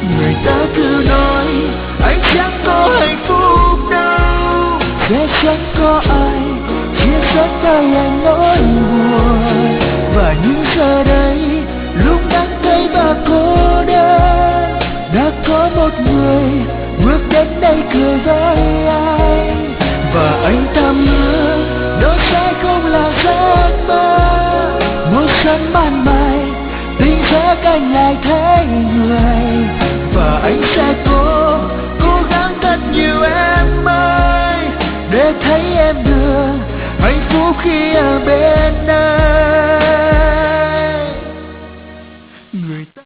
Người ta cứ nói anh chẳng có hạnh phúc đâu, sẽ chẳng có ai chia sẻ tay anh nỗi buồn. Và những giờ đây lúc đang thấy bà cô đơn, đã có một người bước đến đây cười với anh. Và anh thầm ước đó sẽ không là giấc mơ, một sớm ban mai tình sẽ canh lại thấy người. Và anh sẽ cố gắng thật nhiều em ơi, để thấy em được hạnh phúc khi ở bên anh.